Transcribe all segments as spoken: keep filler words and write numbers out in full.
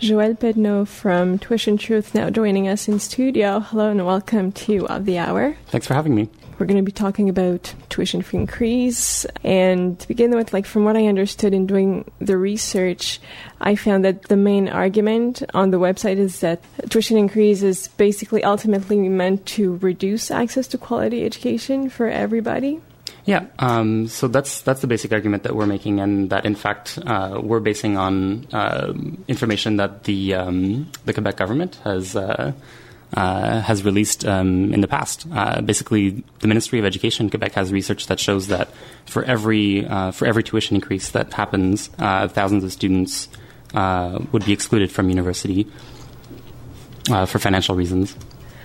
Joelle Pedneau from Tuition Truth now joining us in studio. Hello and welcome to Of the Hour. Thanks for having me. We're going to be talking about tuition fee increase. And to begin with, like from what I understood in doing the research, I found that the main argument on the website is that tuition increase is basically ultimately meant to reduce access to quality education for everybody. Yeah, um, so that's that's the basic argument that we're making, and that in fact uh, we're basing on uh, information that the um, the Quebec government has uh, uh, has released um, in the past. Uh, basically, the Ministry of Education in Quebec has research that shows that for every uh, for every tuition increase that happens, uh, thousands of students uh, would be excluded from university uh, for financial reasons.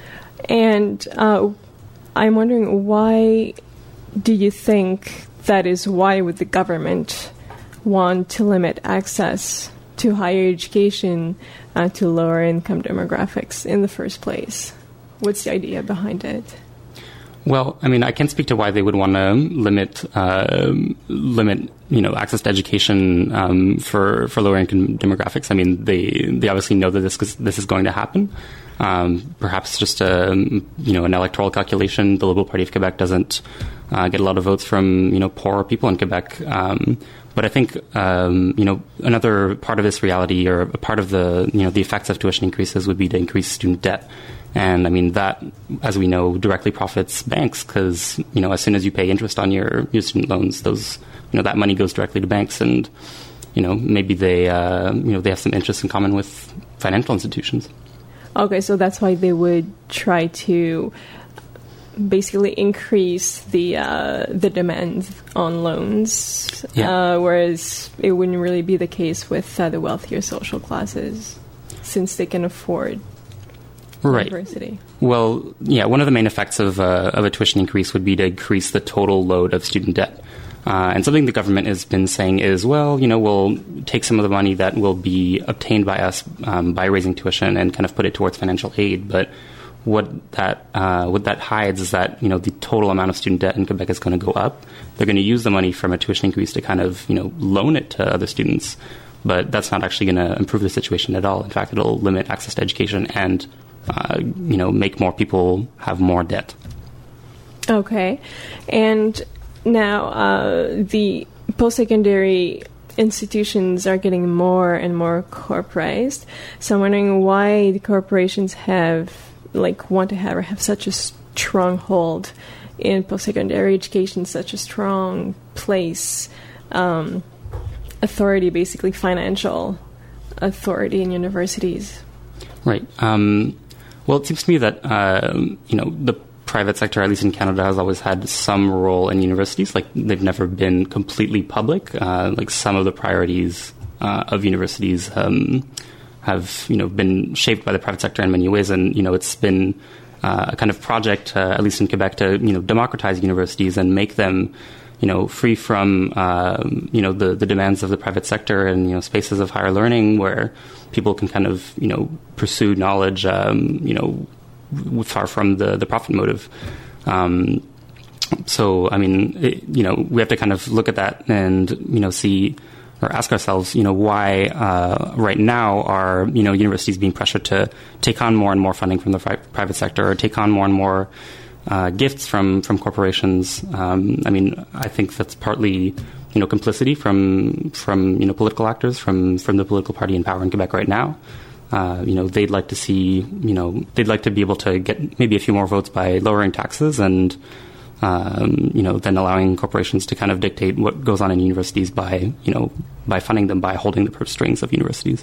And uh, I'm wondering why. Do you think that is why would the government want to limit access to higher education uh, to lower income demographics in the first place? What's the idea behind it? Well, I mean, I can't speak to why they would want to limit uh, limit you know access to education um, for for lower income demographics. I mean, they they obviously know that this this is going to happen. Um, perhaps just a, you know an electoral calculation. The Liberal Party of Quebec doesn't uh, get a lot of votes from you know poorer people in Quebec. Um, but I think um, you know another part of this reality, or a part of the you know the effects of tuition increases, would be to increase student debt. And I mean that, as we know, directly profits banks because you know as soon as you pay interest on your, your student loans, those you know that money goes directly to banks, and you know maybe they uh, you know they have some interest in common with financial institutions. Okay, so that's why they would try to basically increase the uh, the demand on loans, yeah. uh, whereas it wouldn't really be the case with uh, the wealthier social classes, since they can afford right. university. Well, yeah, one of the main effects of uh, of a tuition increase would be to increase the total load of student debt. Uh, and something the government has been saying is, well, you know, we'll take some of the money that will be obtained by us um, by raising tuition and kind of put it towards financial aid. But what that uh, what that hides is that, you know, the total amount of student debt in Quebec is going to go up. They're going to use the money from a tuition increase to kind of, you know, loan it to other students. But that's not actually going to improve the situation at all. In fact, it'll limit access to education and, uh, you know, make more people have more debt. Okay. And now, uh, the post-secondary institutions are getting more and more corporatized. So I'm wondering why the corporations have, like, want to have or have such a strong hold in post-secondary education, such a strong place, um, authority, basically financial authority in universities. Right. Um, well, it seems to me that, uh, you know, the private sector, at least in Canada, has always had some role in universities. Like, they've never been completely public. Uh, like, some of the priorities uh, of universities um, have, you know, been shaped by the private sector in many ways. And, you know, it's been uh, a kind of project, uh, at least in Quebec, to, you know, democratize universities and make them, you know, free from, uh, you know, the, the demands of the private sector and, you know, spaces of higher learning where people can kind of, you know, pursue knowledge, um, you know, far from the, the profit motive. Um, so, I mean, it, you know, we have to kind of look at that and, you know, see or ask ourselves, you know, why uh, right now are, you know, universities being pressured to take on more and more funding from the fi- private sector or take on more and more uh, gifts from, from corporations. Um, I mean, I think that's partly, you know, complicity from, from you know, political actors, from, from the political party in power in Quebec right now. Uh, you know, they'd like to see, you know, they'd like to be able to get maybe a few more votes by lowering taxes and, um, you know, then allowing corporations to kind of dictate what goes on in universities by, you know, by funding them, by holding the purse strings of universities.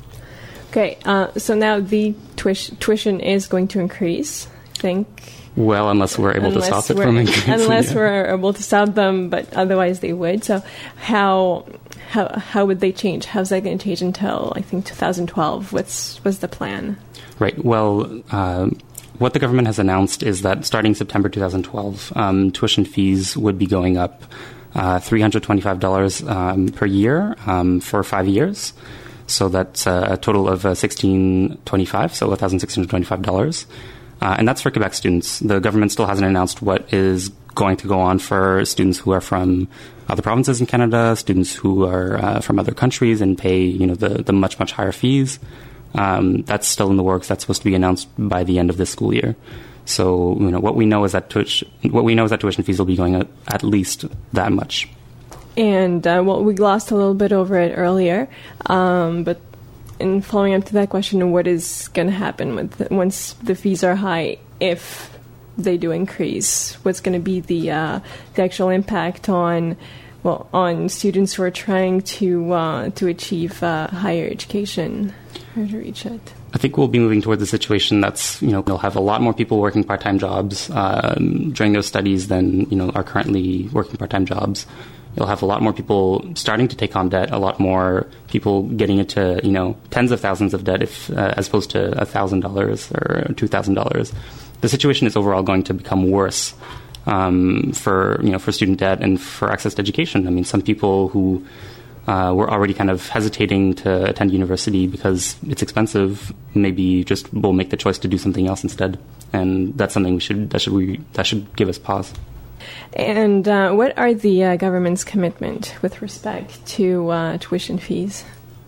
Okay, uh, so now the tuition, tuition is going to increase, I think. Well, unless we're able unless to stop it from increasing. Unless yeah. we're able to stop them, but otherwise they would. So how how how would they change? How's that going to change until, I think, two thousand twelve? What's, what's the plan? Right. Well, uh, what the government has announced is that starting September two thousand twelve, um, tuition fees would be going up uh, three hundred twenty-five dollars um, per year um, for five years. So that's uh, a total of uh, sixteen twenty-five, so one thousand six hundred twenty-five dollars. Uh, and that's for Quebec students. The government still hasn't announced what is going to go on for students who are from other provinces in Canada, students who are uh, from other countries and pay, you know, the, the much, much higher fees. Um, that's still in the works. That's supposed to be announced by the end of this school year. So, you know, what we know is that tuition, what we know is that tuition fees will be going up at least that much. And, uh, well, we glossed a little bit over it earlier, um, but in following up to that question, what is going to happen with the, once the fees are high, if they do increase? What's going to be the uh, the actual impact on, well, on students who are trying to uh, to achieve uh, higher education or to reach it? I think we'll be moving towards a situation that's, you know, they'll have a lot more people working part-time jobs um, during those studies than, you know, are currently working part-time jobs. You'll have a lot more people starting to take on debt, a lot more people getting into, you know, tens of thousands of debt if, uh, as opposed to one thousand dollars or two thousand dollars. The situation is overall going to become worse um, for, you know, for student debt and for access to education. I mean, some people who uh, were already kind of hesitating to attend university because it's expensive maybe just will make the choice to do something else instead. And that's something we should, that should, we, that should give us pause. And uh, what are the uh, government's commitment with respect to uh, tuition fees?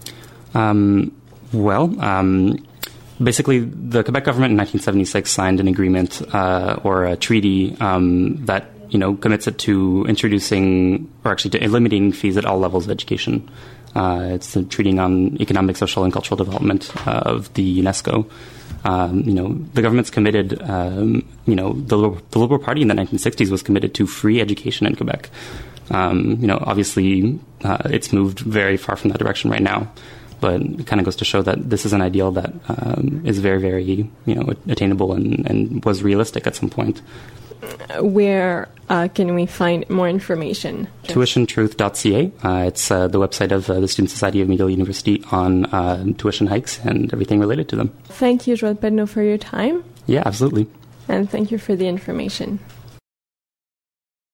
Um, well, um, basically, the Quebec government in nineteen seventy-six signed an agreement uh, or a treaty um, that, you know, commits it to introducing, or actually to eliminating fees at all levels of education. Uh, it's a treaty on economic, social, and cultural development uh, of the UNESCO. Um, you know, the government's committed, um, you know, the, the Liberal Party in the nineteen sixties was committed to free education in Quebec. Um, you know, obviously, uh, it's moved very far from that direction right now, but it kind of goes to show that this is an ideal that um, is very, very, you know, attainable and, and was realistic at some point. Where uh, can we find more information? tuition truth dot c a. Uh, it's uh, the website of uh, the Student Society of McGill University on uh, tuition hikes and everything related to them. Thank you, Joël Pedneau, for your time. Yeah, absolutely. And thank you for the information.